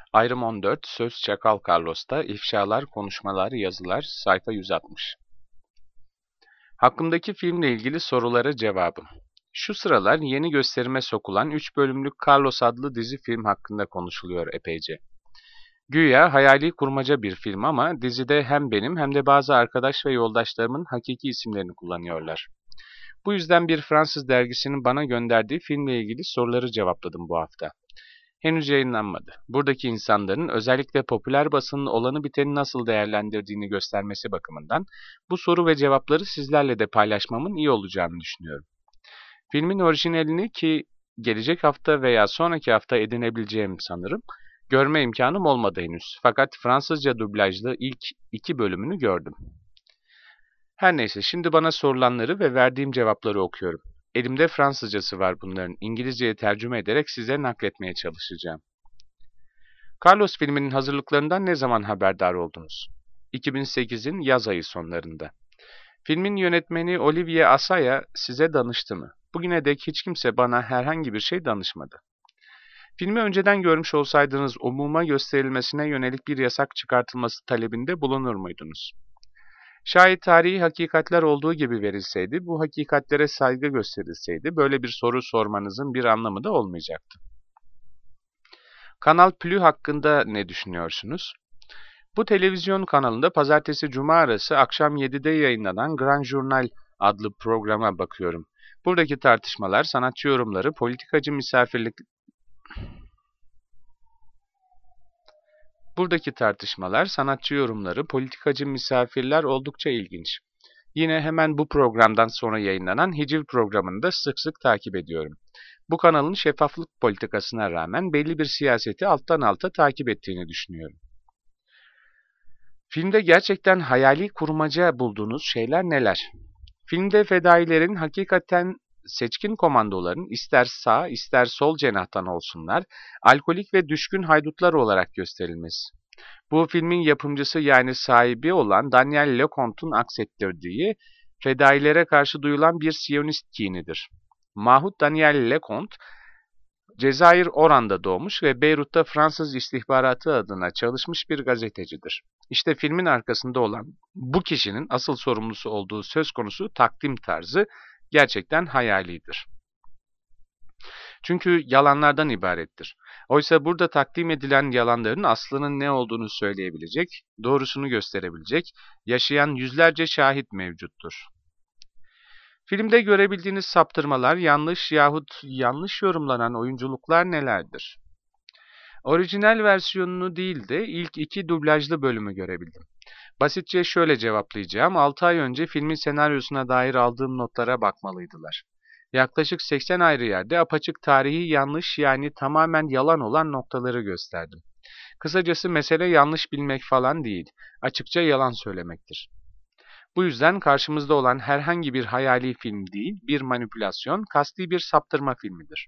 Ayrım 14, Söz Çakal Carlos'ta, ifşalar, konuşmalar, yazılar, sayfa 160. Hakkımdaki filmle ilgili sorulara cevabım. Şu sıralar yeni gösterime sokulan 3 bölümlük Carlos adlı dizi film hakkında konuşuluyor epeyce. Güya hayali kurmaca bir film ama dizide hem benim hem de bazı arkadaş ve yoldaşlarımın hakiki isimlerini kullanıyorlar. Bu yüzden bir Fransız dergisinin bana gönderdiği filmle ilgili soruları cevapladım bu hafta. Henüz yayınlanmadı. Buradaki insanların özellikle popüler basının olanı biteni nasıl değerlendirdiğini göstermesi bakımından bu soru ve cevapları sizlerle de paylaşmamın iyi olacağını düşünüyorum. Filmin orijinalini ki gelecek hafta veya sonraki hafta edinebileceğim sanırım, görme imkanım olmadı henüz. Fakat Fransızca dublajlı ilk 2 bölümünü gördüm. Her neyse, şimdi bana sorulanları ve verdiğim cevapları okuyorum. Elimde Fransızcası var bunların. İngilizceye tercüme ederek size nakletmeye çalışacağım. Carlos filminin hazırlıklarından ne zaman haberdar oldunuz? 2008'in yaz ayı sonlarında. Filmin yönetmeni Olivier Assayas size danıştı mı? Bugüne dek hiç kimse bana herhangi bir şey danışmadı. Filmi önceden görmüş olsaydınız umuma gösterilmesine yönelik bir yasak çıkartılması talebinde bulunur muydunuz? Şayet tarihi hakikatler olduğu gibi verilseydi, bu hakikatlere saygı gösterilseydi, böyle bir soru sormanızın bir anlamı da olmayacaktı. Kanal Plus hakkında ne düşünüyorsunuz? Bu televizyon kanalında pazartesi-cuma arası akşam 7'de yayınlanan Grand Journal adlı programa bakıyorum. Buradaki tartışmalar, sanatçı yorumları, politikacı misafirler oldukça ilginç. Yine hemen bu programdan sonra yayınlanan Hiciv programını da sık sık takip ediyorum. Bu kanalın şeffaflık politikasına rağmen belli bir siyaseti alttan alta takip ettiğini düşünüyorum. Filmde gerçekten hayali kurmaca bulduğunuz şeyler neler? Filmde fedailerin hakikaten seçkin komandoların ister sağ ister sol cenahtan olsunlar, alkolik ve düşkün haydutlar olarak gösterilmesi. Bu filmin yapımcısı yani sahibi olan Daniel Leconte'un aksettirdiği fedailere karşı duyulan bir Siyonist kinidir. Mahmut Daniel Leconte, Cezayir Oran'da doğmuş ve Beyrut'ta Fransız istihbaratı adına çalışmış bir gazetecidir. İşte filmin arkasında olan bu kişinin asıl sorumlusu olduğu söz konusu takdim tarzı gerçekten hayalidir. Çünkü yalanlardan ibarettir. Oysa burada takdim edilen yalanların aslının ne olduğunu söyleyebilecek, doğrusunu gösterebilecek, yaşayan yüzlerce şahit mevcuttur. Filmde görebildiğiniz saptırmalar, yanlış yahut yanlış yorumlanan oyunculuklar nelerdir? Orijinal versiyonunu değil de ilk 2 dublajlı bölümü görebildim. Basitçe şöyle cevaplayacağım. 6 ay önce filmin senaryosuna dair aldığım notlara bakmalıydılar. Yaklaşık 80 ayrı yerde apaçık tarihi yanlış yani tamamen yalan olan noktaları gösterdim. Kısacası mesele yanlış bilmek falan değil, açıkça yalan söylemektir. Bu yüzden karşımızda olan herhangi bir hayali film değil, bir manipülasyon, kasti bir saptırma filmidir.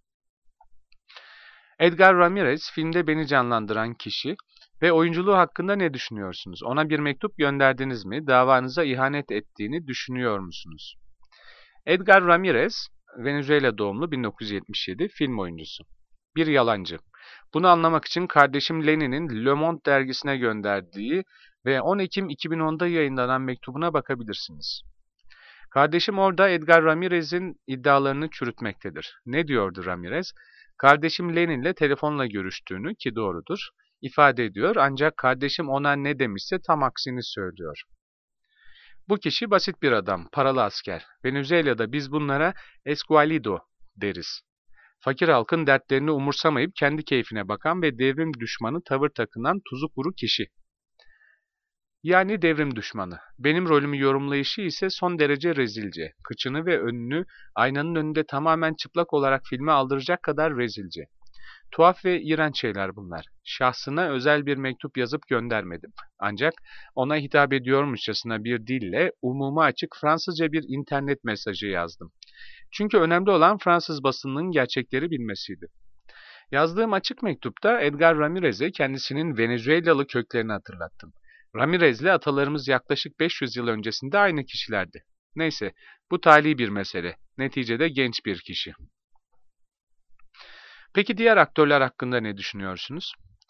Edgar Ramirez, filmde beni canlandıran kişi ve oyunculuğu hakkında ne düşünüyorsunuz? Ona bir mektup gönderdiniz mi? Davanıza ihanet ettiğini düşünüyor musunuz? Edgar Ramirez, Venezuela doğumlu 1977 film oyuncusu. Bir yalancı. Bunu anlamak için kardeşim Lenin'in Le Monde dergisine gönderdiği ve 10 Ekim 2010'da yayınlanan mektubuna bakabilirsiniz. Kardeşim orada Edgar Ramirez'in iddialarını çürütmektedir. Ne diyordu Ramirez? Kardeşim Lenin'le telefonla görüştüğünü ki doğrudur ifade ediyor ancak kardeşim ona ne demişse tam aksini söylüyor. Bu kişi basit bir adam, paralı asker. Venezuela'da biz bunlara esqualido deriz. Fakir halkın dertlerini umursamayıp kendi keyfine bakan ve devrim düşmanı tavır takınan tuzu kuru kişi. Yani devrim düşmanı. Benim rolümü yorumlayışı ise son derece rezilce. Kıçını ve önünü aynanın önünde tamamen çıplak olarak filme aldıracak kadar rezilce. Tuhaf ve iğrenç şeyler bunlar. Şahsına özel bir mektup yazıp göndermedim. Ancak ona hitap ediyormuşçasına bir dille umuma açık Fransızca bir internet mesajı yazdım. Çünkü önemli olan Fransız basınının gerçekleri bilmesiydi. Yazdığım açık mektupta Edgar Ramirez'e kendisinin Venezuelalı köklerini hatırlattım. Ramirez'le atalarımız yaklaşık 500 yıl öncesinde aynı kişilerdi. Neyse, bu tali bir mesele. Neticede genç bir kişi. Peki diğer aktörler hakkında ne düşünüyorsunuz?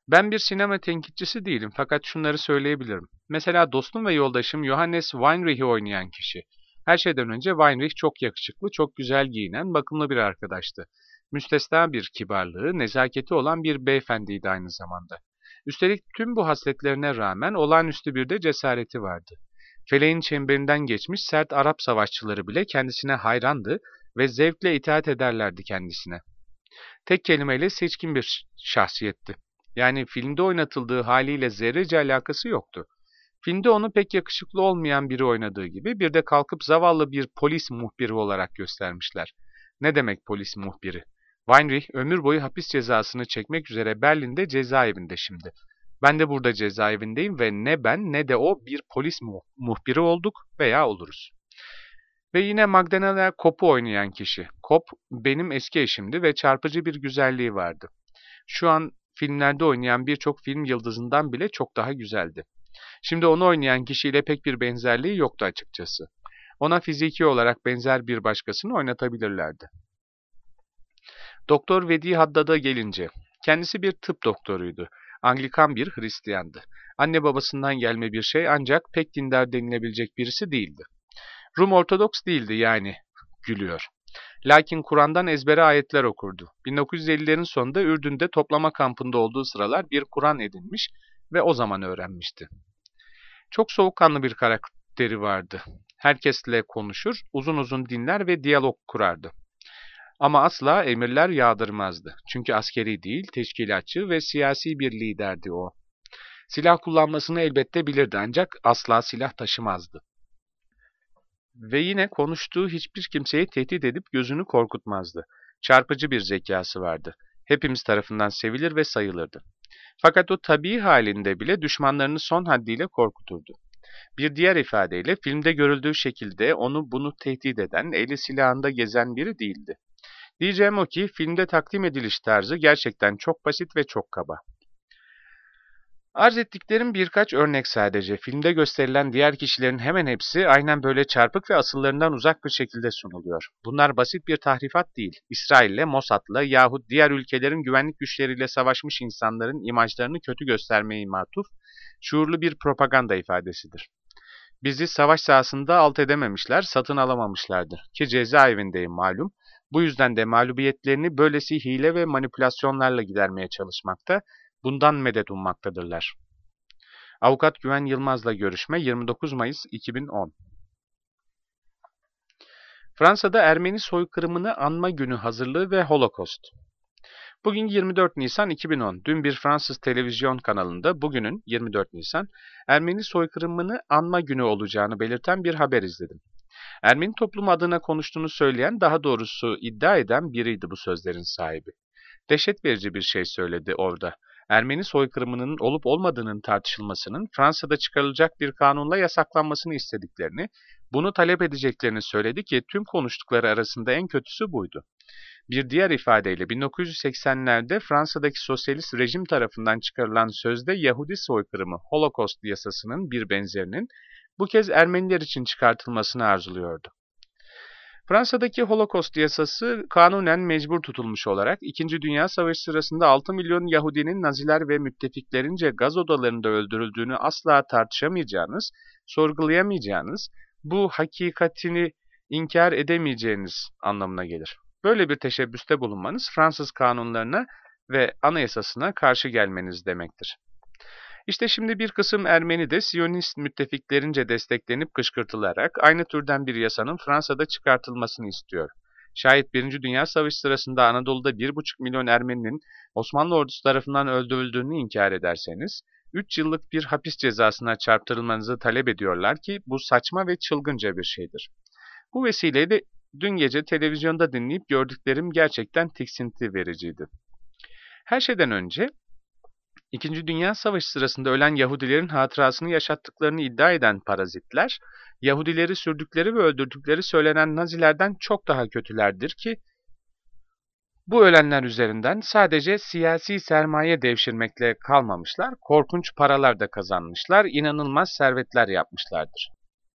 Ben bir sinema tenkitçisi değilim fakat şunları söyleyebilirim. Mesela dostum ve yoldaşım Johannes Weinreich'i oynayan kişi. Her şeyden önce Weinreich çok yakışıklı, çok güzel giyinen, bakımlı bir arkadaştı. Müstesna bir kibarlığı, nezaketi olan bir beyefendiydi aynı zamanda. Üstelik tüm bu hasletlerine rağmen olağanüstü bir de cesareti vardı. Feleğin çemberinden geçmiş sert Arap savaşçıları bile kendisine hayrandı ve zevkle itaat ederlerdi kendisine. Tek kelimeyle seçkin bir şahsiyetti. Yani filmde oynatıldığı haliyle zerrece alakası yoktu. Filmde onu pek yakışıklı olmayan biri oynadığı gibi bir de kalkıp zavallı bir polis muhbiri olarak göstermişler. Ne demek polis muhbiri? Weinreich ömür boyu hapis cezasını çekmek üzere Berlin'de cezaevinde şimdi. Ben de burada cezaevindeyim ve ne ben ne de o bir polis muhbiri olduk veya oluruz. Ve yine Magdalena Kopp'u oynayan kişi. Kopp benim eski eşimdi ve çarpıcı bir güzelliği vardı. Şu an filmlerde oynayan birçok film yıldızından bile çok daha güzeldi. Şimdi onu oynayan kişiyle pek bir benzerliği yoktu açıkçası. Ona fiziki olarak benzer bir başkasını oynatabilirlerdi. Doktor Vedi Haddad'a gelince, kendisi bir tıp doktoruydu. Anglikan bir Hristiyandı. Anne babasından gelme bir şey ancak pek dindar denilebilecek birisi değildi. Rum Ortodoks değildi yani, gülüyor. Lakin Kur'an'dan ezbere ayetler okurdu. 1950'lerin sonunda Ürdün'de toplama kampında olduğu sıralar bir Kur'an edinmiş ve o zaman öğrenmişti. Çok soğukkanlı bir karakteri vardı. Herkesle konuşur, uzun uzun dinler ve diyalog kurardı. Ama asla emirler yağdırmazdı. Çünkü askeri değil, teşkilatçı ve siyasi bir liderdi o. Silah kullanmasını elbette bilirdi ancak asla silah taşımazdı. Ve yine konuştuğu hiçbir kimseyi tehdit edip gözünü korkutmazdı. Çarpıcı bir zekası vardı. Hepimiz tarafından sevilir ve sayılırdı. Fakat o tabii halinde bile düşmanlarını son haddiyle korkuturdu. Bir diğer ifadeyle filmde görüldüğü şekilde onu bunu tehdit eden, eli silahında gezen biri değildi. Diyeceğim o ki filmde takdim ediliş tarzı gerçekten çok basit ve çok kaba. Arz ettiklerim birkaç örnek sadece. Filmde gösterilen diğer kişilerin hemen hepsi aynen böyle çarpık ve asıllarından uzak bir şekilde sunuluyor. Bunlar basit bir tahrifat değil. İsrail'le, Mossad'la yahut diğer ülkelerin güvenlik güçleriyle savaşmış insanların imajlarını kötü göstermeye matuf, şuurlu bir propaganda ifadesidir. Bizi savaş sahasında alt edememişler, satın alamamışlardır. Ki cezaevindeyim malum. Bu yüzden de mağlubiyetlerini böylesi hile ve manipülasyonlarla gidermeye çalışmakta, bundan medet ummaktadırlar. Avukat Güven Yılmaz'la görüşme 29 Mayıs 2010. Fransa'da Ermeni soykırımını anma günü hazırlığı ve Holocaust. Bugün 24 Nisan 2010. Dün bir Fransız televizyon kanalında bugünün 24 Nisan Ermeni soykırımını anma günü olacağını belirten bir haber izledim. Ermeni toplumu adına konuştuğunu söyleyen, daha doğrusu iddia eden biriydi bu sözlerin sahibi. Dehşet verici bir şey söyledi orada. Ermeni soykırımının olup olmadığının tartışılmasının Fransa'da çıkarılacak bir kanunla yasaklanmasını istediklerini, bunu talep edeceklerini söyledi ki tüm konuştukları arasında en kötüsü buydu. Bir diğer ifadeyle 1980'lerde Fransa'daki sosyalist rejim tarafından çıkarılan sözde Yahudi soykırımı Holocaust yasasının bir benzerinin bu kez Ermeniler için çıkartılmasını arzuluyordu. Fransa'daki Holocaust yasası kanunen mecbur tutulmuş olarak 2. Dünya Savaşı sırasında 6 milyon Yahudinin Naziler ve müttefiklerince gaz odalarında öldürüldüğünü asla tartışamayacağınız, sorgulayamayacağınız, bu hakikatini inkar edemeyeceğiniz anlamına gelir. Böyle bir teşebbüste bulunmanız Fransız kanunlarına ve anayasasına karşı gelmeniz demektir. İşte şimdi bir kısım Ermeni de Siyonist müttefiklerince desteklenip kışkırtılarak aynı türden bir yasanın Fransa'da çıkartılmasını istiyor. Şayet 1. Dünya Savaşı sırasında Anadolu'da 1,5 milyon Ermeninin Osmanlı ordusu tarafından öldürüldüğünü inkar ederseniz, 3 yıllık bir hapis cezasına çarptırılmanızı talep ediyorlar ki bu saçma ve çılgınca bir şeydir. Bu vesileyle dün gece televizyonda dinleyip gördüklerim gerçekten tiksinti vericiydi. Her şeyden önce, İkinci Dünya Savaşı sırasında ölen Yahudilerin hatırasını yaşattıklarını iddia eden parazitler, Yahudileri sürdükleri ve öldürdükleri söylenen Nazilerden çok daha kötülerdir ki, bu ölenler üzerinden sadece siyasi sermaye devşirmekle kalmamışlar, korkunç paralar da kazanmışlar, inanılmaz servetler yapmışlardır.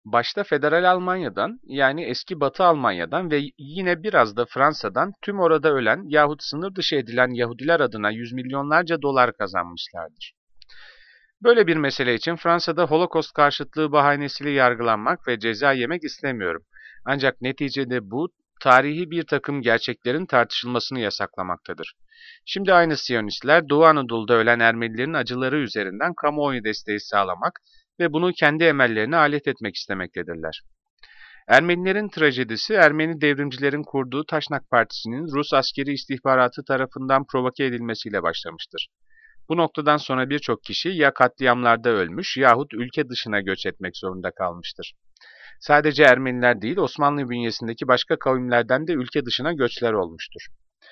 Başta Federal Almanya'dan yani eski Batı Almanya'dan ve yine biraz da Fransa'dan tüm orada ölen yahut sınır dışı edilen Yahudiler adına yüz milyonlarca dolar kazanmışlardır. Böyle bir mesele için Fransa'da Holocaust karşıtlığı bahanesiyle yargılanmak ve ceza yemek istemiyorum. Ancak neticede bu, tarihi bir takım gerçeklerin tartışılmasını yasaklamaktadır. Şimdi aynı Siyonistler, Doğu Anadolu'da ölen Ermenilerin acıları üzerinden kamuoyu desteği sağlamak ve bunu kendi emellerine alet etmek istemektedirler. Ermenilerin trajedisi, Ermeni devrimcilerin kurduğu Taşnak Partisi'nin Rus askeri istihbaratı tarafından provoke edilmesiyle başlamıştır. Bu noktadan sonra birçok kişi ya katliamlarda ölmüş yahut ülke dışına göç etmek zorunda kalmıştır. Sadece Ermeniler değil, Osmanlı bünyesindeki başka kavimlerden de ülke dışına göçler olmuştur.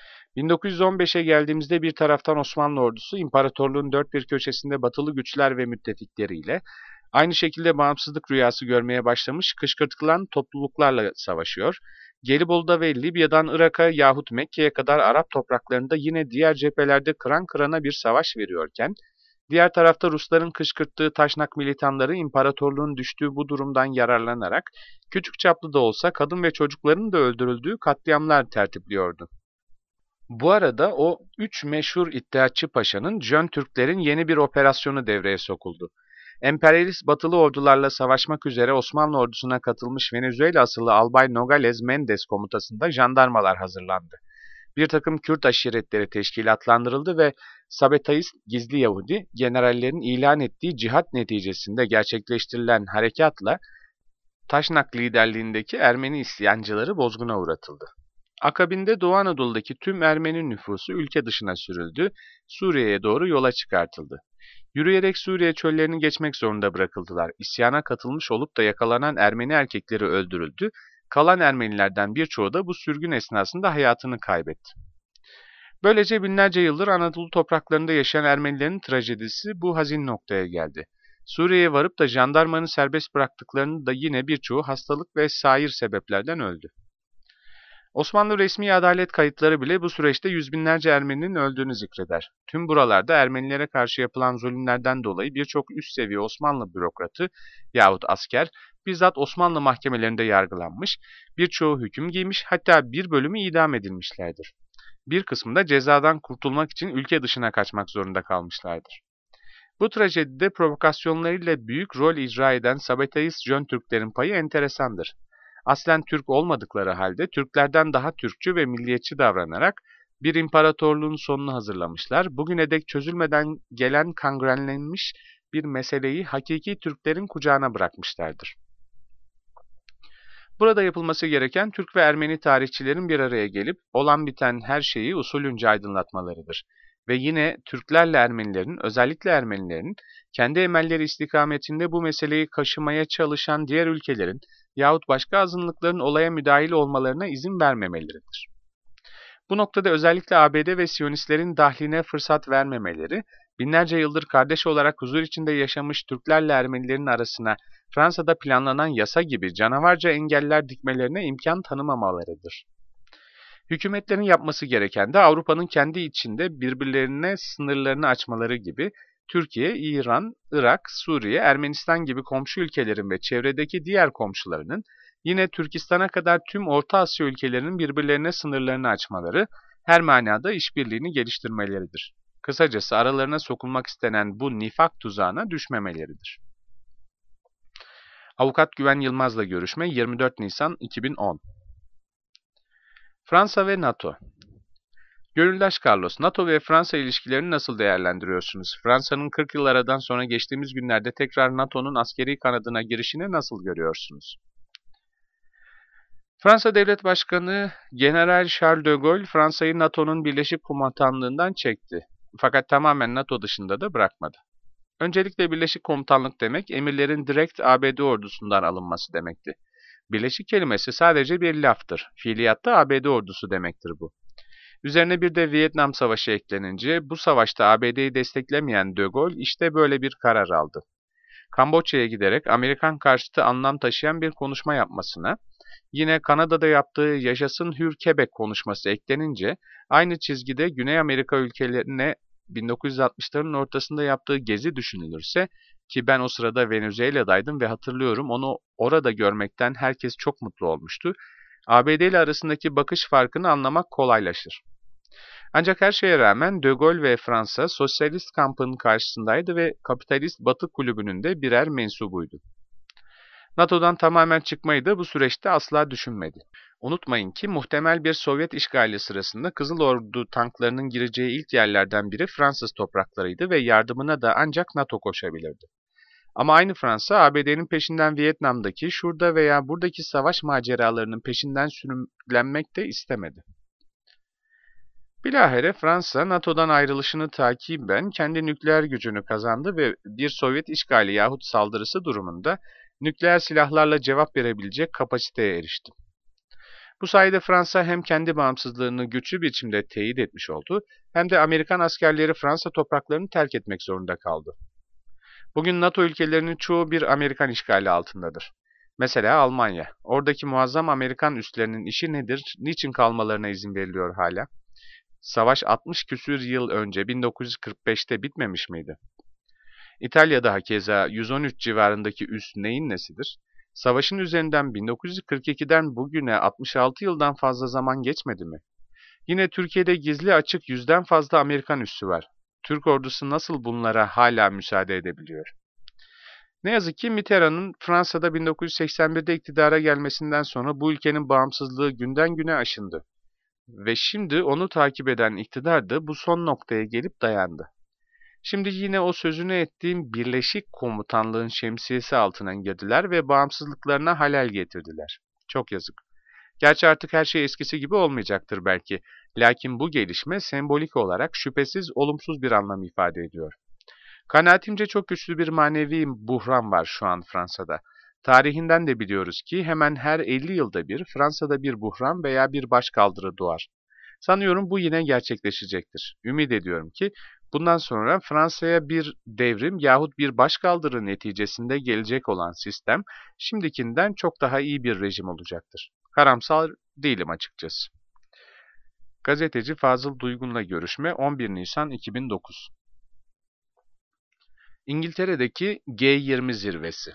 1915'e geldiğimizde bir taraftan Osmanlı ordusu imparatorluğun dört bir köşesinde batılı güçler ve müttefikleriyle, aynı şekilde bağımsızlık rüyası görmeye başlamış kışkırtılan topluluklarla savaşıyor. Gelibolu'da ve Libya'dan Irak'a yahut Mekke'ye kadar Arap topraklarında yine diğer cephelerde kıran kırana bir savaş veriyorken, diğer tarafta Rusların kışkırttığı taşnak militanları imparatorluğun düştüğü bu durumdan yararlanarak küçük çaplı da olsa kadın ve çocukların da öldürüldüğü katliamlar tertipliyordu. Bu arada o üç meşhur iddiatçı paşanın Jön Türklerin yeni bir operasyonu devreye sokuldu. Emperyalist batılı ordularla savaşmak üzere Osmanlı ordusuna katılmış Venezuela asıllı Albay Nogales Mendes komutasında jandarmalar hazırlandı. Bir takım Kürt aşiretleri teşkilatlandırıldı ve Sabetaist gizli Yahudi generallerin ilan ettiği cihat neticesinde gerçekleştirilen harekatla Taşnak liderliğindeki Ermeni isyancıları bozguna uğratıldı. Akabinde Doğu Anadolu'daki tüm Ermeni nüfusu ülke dışına sürüldü, Suriye'ye doğru yola çıkartıldı. Yürüyerek Suriye çöllerini geçmek zorunda bırakıldılar. İsyana katılmış olup da yakalanan Ermeni erkekleri öldürüldü, kalan Ermenilerden birçoğu da bu sürgün esnasında hayatını kaybetti. Böylece binlerce yıldır Anadolu topraklarında yaşayan Ermenilerin trajedisi bu hazin noktaya geldi. Suriye'ye varıp da jandarmanın serbest bıraktıklarını da yine birçoğu hastalık ve sair sebeplerden öldü. Osmanlı resmi adalet kayıtları bile bu süreçte yüz binlerce Ermeninin öldüğünü zikreder. Tüm buralarda Ermenilere karşı yapılan zulümlerden dolayı birçok üst seviye Osmanlı bürokratı yahut asker bizzat Osmanlı mahkemelerinde yargılanmış, birçoğu hüküm giymiş, hatta bir bölümü idam edilmişlerdir. Bir kısmı da cezadan kurtulmak için ülke dışına kaçmak zorunda kalmışlardır. Bu trajedide provokasyonlarıyla büyük rol icra eden Sabetaist Jön Türklerin payı enteresandır. Aslen Türk olmadıkları halde Türklerden daha Türkçü ve milliyetçi davranarak bir imparatorluğun sonunu hazırlamışlar. Bugüne dek çözülmeden gelen kangrenlenmiş bir meseleyi hakiki Türklerin kucağına bırakmışlardır. Burada yapılması gereken Türk ve Ermeni tarihçilerin bir araya gelip olan biten her şeyi usulünce aydınlatmalarıdır. Ve yine Türklerle Ermenilerin, özellikle Ermenilerin, kendi emelleri istikametinde bu meseleyi kaşımaya çalışan diğer ülkelerin yahut başka azınlıkların olaya müdahil olmalarına izin vermemeleridir. Bu noktada özellikle ABD ve Siyonistlerin dahline fırsat vermemeleri, binlerce yıldır kardeş olarak huzur içinde yaşamış Türklerle Ermenilerin arasına Fransa'da planlanan yasa gibi canavarca engeller dikmelerine imkan tanımamalarıdır. Hükümetlerin yapması gereken de Avrupa'nın kendi içinde birbirlerine sınırlarını açmaları gibi Türkiye, İran, Irak, Suriye, Ermenistan gibi komşu ülkelerin ve çevredeki diğer komşularının yine Türkistan'a kadar tüm Orta Asya ülkelerinin birbirlerine sınırlarını açmaları, her manada işbirliğini geliştirmeleridir. Kısacası aralarına sokulmak istenen bu nifak tuzağına düşmemeleridir. Avukat Güven Yılmaz'la görüşme 24 Nisan 2010. Fransa ve NATO. Gönüldaş Carlos, NATO ve Fransa ilişkilerini nasıl değerlendiriyorsunuz? Fransa'nın 40 yıl aradan sonra geçtiğimiz günlerde tekrar NATO'nun askeri kanadına girişini nasıl görüyorsunuz? Fransa Devlet Başkanı General Charles de Gaulle, Fransa'yı NATO'nun Birleşik Komutanlığından çekti. Fakat tamamen NATO dışında da bırakmadı. Öncelikle Birleşik Komutanlık demek, emirlerin direkt ABD ordusundan alınması demekti. Birleşik kelimesi sadece bir laftır. Fiiliyatta ABD ordusu demektir bu. Üzerine bir de Vietnam Savaşı eklenince bu savaşta ABD'yi desteklemeyen De Gaulle işte böyle bir karar aldı. Kamboçya'ya giderek Amerikan karşıtı anlam taşıyan bir konuşma yapmasına, yine Kanada'da yaptığı Yaşasın Hür Quebec konuşması eklenince aynı çizgide Güney Amerika ülkelerine 1960'ların ortasında yaptığı gezi düşünülürse, ki ben o sırada Venezuela'daydım ve hatırlıyorum onu orada görmekten herkes çok mutlu olmuştu. ABD ile arasındaki bakış farkını anlamak kolaylaşır. Ancak her şeye rağmen De Gaulle ve Fransa sosyalist kampının karşısındaydı ve kapitalist Batı kulübünün de birer mensubuydu. NATO'dan tamamen çıkmayı da bu süreçte asla düşünmedi. Unutmayın ki muhtemel bir Sovyet işgali sırasında Kızıl Ordu tanklarının gireceği ilk yerlerden biri Fransız topraklarıydı ve yardımına da ancak NATO koşabilirdi. Ama aynı Fransa, ABD'nin peşinden Vietnam'daki, şurada veya buradaki savaş maceralarının peşinden sürüklenmek de istemedi. Bilahare Fransa, NATO'dan ayrılışını takiben kendi nükleer gücünü kazandı ve bir Sovyet işgali yahut saldırısı durumunda nükleer silahlarla cevap verebilecek kapasiteye erişti. Bu sayede Fransa hem kendi bağımsızlığını güçlü biçimde teyit etmiş oldu, hem de Amerikan askerleri Fransa topraklarını terk etmek zorunda kaldı. Bugün NATO ülkelerinin çoğu bir Amerikan işgali altındadır. Mesela Almanya. Oradaki muazzam Amerikan üslerinin işi nedir, niçin kalmalarına izin veriliyor hala? Savaş 60 küsür yıl önce 1945'te bitmemiş miydi? İtalya'da hakeza 113 civarındaki üs neyin nesidir? Savaşın üzerinden 1942'den bugüne 66 yıldan fazla zaman geçmedi mi? Yine Türkiye'de gizli açık 100'den fazla Amerikan üssü var. Türk ordusu nasıl bunlara hala müsaade edebiliyor? Ne yazık ki Mitterrand'ın Fransa'da 1981'de iktidara gelmesinden sonra bu ülkenin bağımsızlığı günden güne aşındı. Ve şimdi onu takip eden iktidar da bu son noktaya gelip dayandı. Şimdi yine o sözünü ettiğim Birleşik Komutanlığın şemsiyesi altına girdiler ve bağımsızlıklarına halel getirdiler. Çok yazık. Gerçi artık her şey eskisi gibi olmayacaktır belki. Lakin bu gelişme sembolik olarak şüphesiz olumsuz bir anlam ifade ediyor. Kanaatimce çok güçlü bir manevi buhran var şu an Fransa'da. Tarihinden de biliyoruz ki hemen her 50 yılda bir Fransa'da bir buhran veya bir başkaldırı doğar. Sanıyorum bu yine gerçekleşecektir. Ümit ediyorum ki bundan sonra Fransa'ya bir devrim yahut bir başkaldırı neticesinde gelecek olan sistem şimdikinden çok daha iyi bir rejim olacaktır. Karamsar değilim açıkçası. Gazeteci Fazıl Duygun'la görüşme 11 Nisan 2009. İngiltere'deki G20 zirvesi.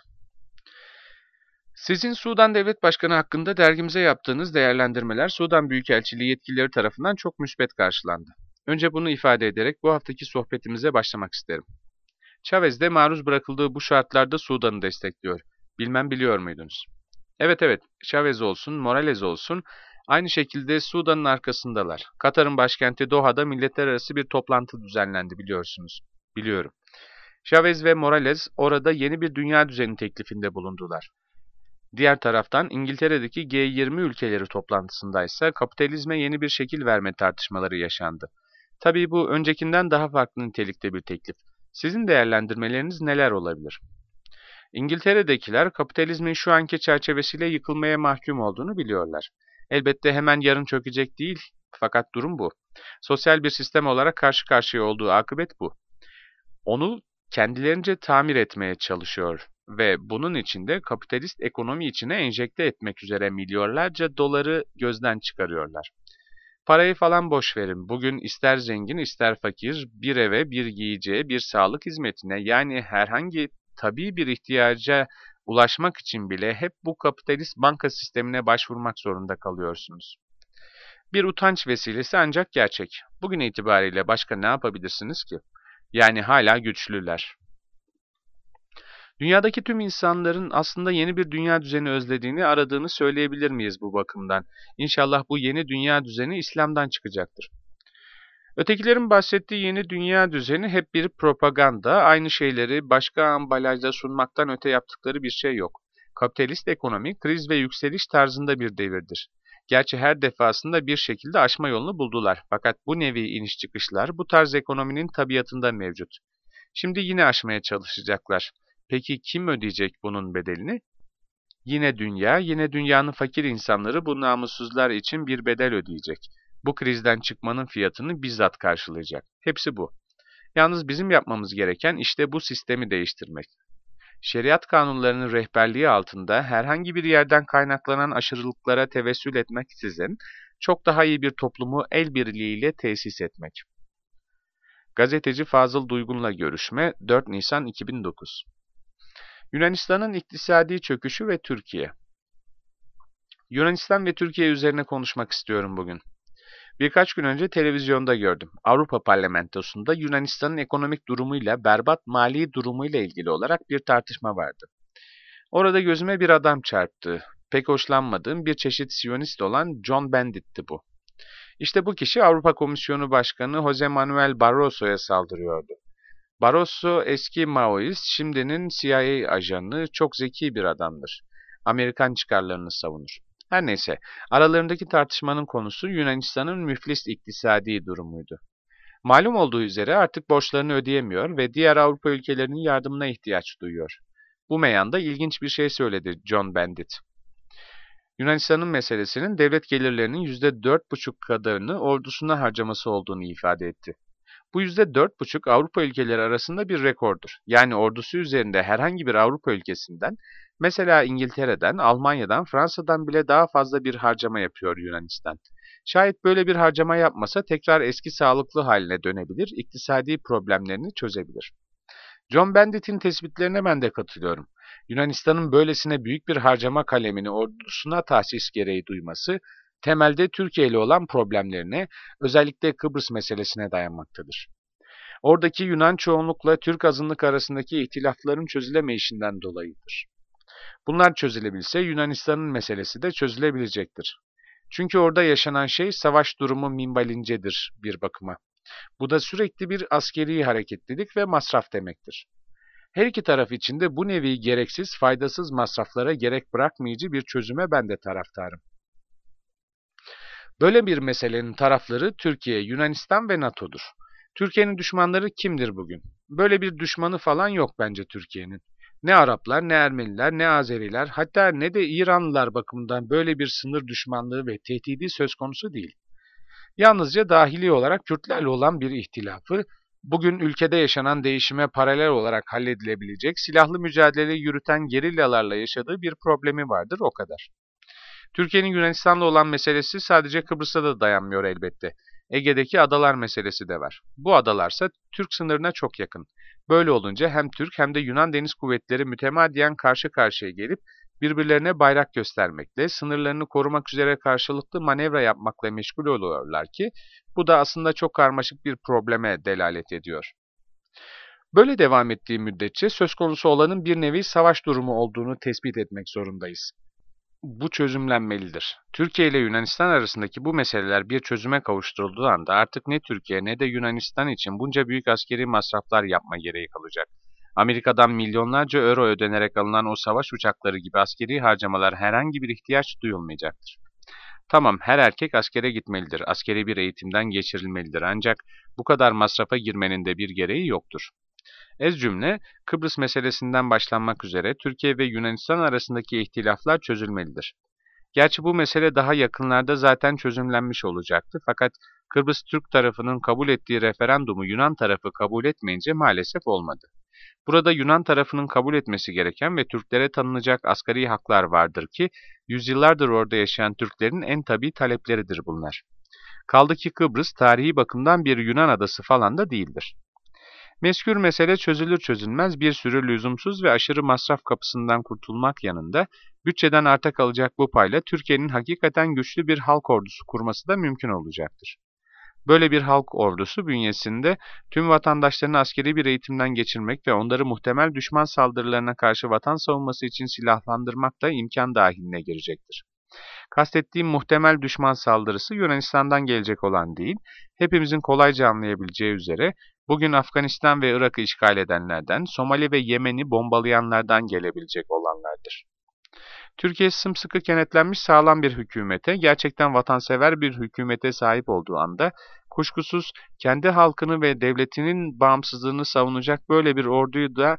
Sizin Sudan Devlet Başkanı hakkında dergimize yaptığınız değerlendirmeler Sudan Büyükelçiliği yetkilileri tarafından çok müspet karşılandı. Önce bunu ifade ederek bu haftaki sohbetimize başlamak isterim. Chavez de maruz bırakıldığı bu şartlarda Sudan'ı destekliyor. Bilmem biliyor muydunuz? Evet, Chavez olsun, Morales olsun aynı şekilde Sudan'ın arkasındalar. Katar'ın başkenti Doha'da milletler arası bir toplantı düzenlendi biliyorsunuz. Biliyorum. Chavez ve Morales orada yeni bir dünya düzeni teklifinde bulundular. Diğer taraftan İngiltere'deki G20 ülkeleri toplantısındaysa kapitalizme yeni bir şekil verme tartışmaları yaşandı. Tabii bu öncekinden daha farklı nitelikte bir teklif. Sizin değerlendirmeleriniz neler olabilir? İngiltere'dekiler kapitalizmin şu anki çerçevesiyle yıkılmaya mahkum olduğunu biliyorlar. Elbette hemen yarın çökecek değil, fakat durum bu. Sosyal bir sistem olarak karşı karşıya olduğu akıbet bu. Onu kendilerince tamir etmeye çalışıyor ve bunun için de kapitalist ekonomi içine enjekte etmek üzere milyarlarca doları gözden çıkarıyorlar. Parayı falan boş verin. Bugün ister zengin ister fakir bir eve, bir giyeceğe, bir sağlık hizmetine yani herhangi tabii bir ihtiyaca ulaşmak için bile hep bu kapitalist banka sistemine başvurmak zorunda kalıyorsunuz. Bir utanç vesilesi ancak gerçek. Bugün itibariyle başka ne yapabilirsiniz ki? Yani hala güçlüler. Dünyadaki tüm insanların aslında yeni bir dünya düzeni özlediğini, aradığını söyleyebilir miyiz bu bakımdan? İnşallah bu yeni dünya düzeni İslam'dan çıkacaktır. Ötekilerin bahsettiği yeni dünya düzeni hep bir propaganda, aynı şeyleri başka ambalajda sunmaktan öte yaptıkları bir şey yok. Kapitalist ekonomi kriz ve yükseliş tarzında bir devirdir. Gerçi her defasında bir şekilde aşma yolunu buldular. Fakat bu nevi iniş çıkışlar bu tarz ekonominin tabiatında mevcut. Şimdi yine aşmaya çalışacaklar. Peki kim ödeyecek bunun bedelini? Yine dünya, yine dünyanın fakir insanları bu namussuzlar için bir bedel ödeyecek. Bu krizden çıkmanın fiyatını bizzat karşılayacak. Hepsi bu. Yalnız bizim yapmamız gereken işte bu sistemi değiştirmek. Şeriat kanunlarının rehberliği altında herhangi bir yerden kaynaklanan aşırılıklara tevessül etmeksizin çok daha iyi bir toplumu el birliğiyle tesis etmek. Gazeteci Fazıl Duygun'la görüşme 4 Nisan 2009. Yunanistan'ın iktisadi çöküşü ve Türkiye. Yunanistan ve Türkiye üzerine konuşmak istiyorum bugün. Birkaç gün önce televizyonda gördüm. Avrupa Parlamentosu'nda Yunanistan'ın ekonomik durumuyla berbat mali durumuyla ilgili olarak bir tartışma vardı. Orada gözüme bir adam çarptı. Pek hoşlanmadığım bir çeşit Siyonist olan John Bandit'ti bu. İşte bu kişi Avrupa Komisyonu Başkanı Jose Manuel Barroso'ya saldırıyordu. Barroso eski Maoist, şimdinin CIA ajanı, çok zeki bir adamdır. Amerikan çıkarlarını savunur. Her neyse, aralarındaki tartışmanın konusu Yunanistan'ın müflis iktisadi durumuydu. Malum olduğu üzere artık borçlarını ödeyemiyor ve diğer Avrupa ülkelerinin yardımına ihtiyaç duyuyor. Bu meyanda ilginç bir şey söyledi John Bandit. Yunanistan'ın meselesinin devlet gelirlerinin %4,5 kadarını ordusuna harcaması olduğunu ifade etti. Bu %4,5 Avrupa ülkeleri arasında bir rekordur. Yani ordusu üzerinde herhangi bir Avrupa ülkesinden, mesela İngiltere'den, Almanya'dan, Fransa'dan bile daha fazla bir harcama yapıyor Yunanistan. Şayet böyle bir harcama yapmasa tekrar eski sağlıklı haline dönebilir, iktisadi problemlerini çözebilir. John Bandit'in tespitlerine ben de katılıyorum. Yunanistan'ın böylesine büyük bir harcama kalemini ordusuna tahsis gereği duyması, temelde Türkiye ile olan problemlerine, özellikle Kıbrıs meselesine dayanmaktadır. Oradaki Yunan çoğunlukla Türk azınlık arasındaki ihtilafların çözülemeyişinden dolayıdır. Bunlar çözülebilse Yunanistan'ın meselesi de çözülebilecektir. Çünkü orada yaşanan şey savaş durumu minvalincedir bir bakıma. Bu da sürekli bir askeri hareketlilik ve masraf demektir. Her iki taraf için de bu nevi gereksiz, faydasız masraflara gerek bırakmayıcı bir çözüme ben de taraftarım. Böyle bir meselenin tarafları Türkiye, Yunanistan ve NATO'dur. Türkiye'nin düşmanları kimdir bugün? Böyle bir düşmanı falan yok bence Türkiye'nin. Ne Araplar, ne Ermeniler, ne Azeriler, hatta ne de İranlılar bakımından böyle bir sınır düşmanlığı ve tehdidi söz konusu değil. Yalnızca dahili olarak Kürtlerle olan bir ihtilafı, bugün ülkede yaşanan değişime paralel olarak halledilebilecek silahlı mücadele yürüten gerillalarla yaşadığı bir problemi vardır, o kadar. Türkiye'nin Yunanistan'la olan meselesi sadece Kıbrıs'a da dayanmıyor elbette. Ege'deki adalar meselesi de var. Bu adalarsa Türk sınırına çok yakın. Böyle olunca hem Türk hem de Yunan deniz kuvvetleri mütemadiyen karşı karşıya gelip birbirlerine bayrak göstermekle, sınırlarını korumak üzere karşılıklı manevra yapmakla meşgul oluyorlar ki bu da aslında çok karmaşık bir probleme delalet ediyor. Böyle devam ettiği müddetçe söz konusu olanın bir nevi savaş durumu olduğunu tespit etmek zorundayız. Bu çözümlenmelidir. Türkiye ile Yunanistan arasındaki bu meseleler bir çözüme kavuşturulduğu anda artık ne Türkiye ne de Yunanistan için bunca büyük askeri masraflar yapma gereği kalacak. Amerika'dan milyonlarca euro ödenerek alınan o savaş uçakları gibi askeri harcamalar herhangi bir ihtiyaç duyulmayacaktır. Tamam, her erkek askere gitmelidir, askeri bir eğitimden geçirilmelidir ancak bu kadar masrafa girmenin de bir gereği yoktur. Ez cümle, Kıbrıs meselesinden başlanmak üzere Türkiye ve Yunanistan arasındaki ihtilaflar çözülmelidir. Gerçi bu mesele daha yakınlarda zaten çözümlenmiş olacaktı fakat Kıbrıs Türk tarafının kabul ettiği referandumu Yunan tarafı kabul etmeyince maalesef olmadı. Burada Yunan tarafının kabul etmesi gereken ve Türklere tanınacak asgari haklar vardır ki yüzyıllardır orada yaşayan Türklerin en tabii talepleridir bunlar. Kaldı ki Kıbrıs tarihi bakımdan bir Yunan adası falan da değildir. Mezkür mesele çözülür çözülmez bir sürü lüzumsuz ve aşırı masraf kapısından kurtulmak yanında bütçeden arta kalacak bu payla Türkiye'nin hakikaten güçlü bir halk ordusu kurması da mümkün olacaktır. Böyle bir halk ordusu bünyesinde tüm vatandaşlarını askeri bir eğitimden geçirmek ve onları muhtemel düşman saldırılarına karşı vatan savunması için silahlandırmak da imkan dahiline girecektir. Kastettiğim muhtemel düşman saldırısı Yunanistan'dan gelecek olan değil, hepimizin kolayca anlayabileceği üzere bugün Afganistan ve Irak'ı işgal edenlerden, Somali ve Yemen'i bombalayanlardan gelebilecek olanlardır. Türkiye sımsıkı kenetlenmiş sağlam bir hükümete, gerçekten vatansever bir hükümete sahip olduğu anda, kuşkusuz kendi halkını ve devletinin bağımsızlığını savunacak böyle bir orduyu da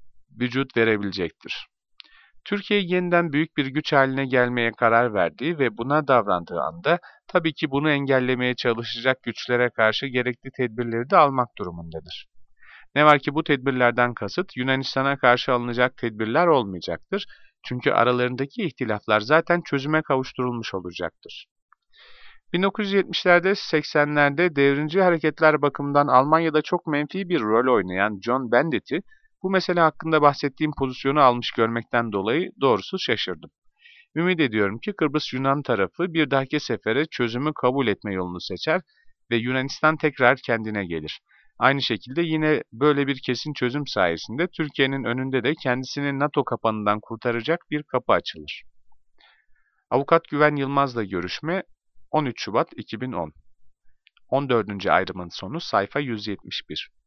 vücut verebilecektir. Türkiye yeniden büyük bir güç haline gelmeye karar verdiği ve buna davrandığı anda tabii ki bunu engellemeye çalışacak güçlere karşı gerekli tedbirleri de almak durumundadır. Ne var ki bu tedbirlerden kasıt Yunanistan'a karşı alınacak tedbirler olmayacaktır. Çünkü aralarındaki ihtilaflar zaten çözüme kavuşturulmuş olacaktır. 1970'lerde 80'lerde devrimci hareketler bakımından Almanya'da çok menfi bir rol oynayan John Bandit'i bu mesele hakkında bahsettiğim pozisyonu almış görmekten dolayı doğrusu şaşırdım. Ümit ediyorum ki Kıbrıs Yunan tarafı bir dahaki sefere çözümü kabul etme yolunu seçer ve Yunanistan tekrar kendine gelir. Aynı şekilde yine böyle bir kesin çözüm sayesinde Türkiye'nin önünde de kendisini NATO kapanından kurtaracak bir kapı açılır. Avukat Güven Yılmaz'la görüşme 13 Şubat 2010. 14. ayrımın sonu sayfa 171.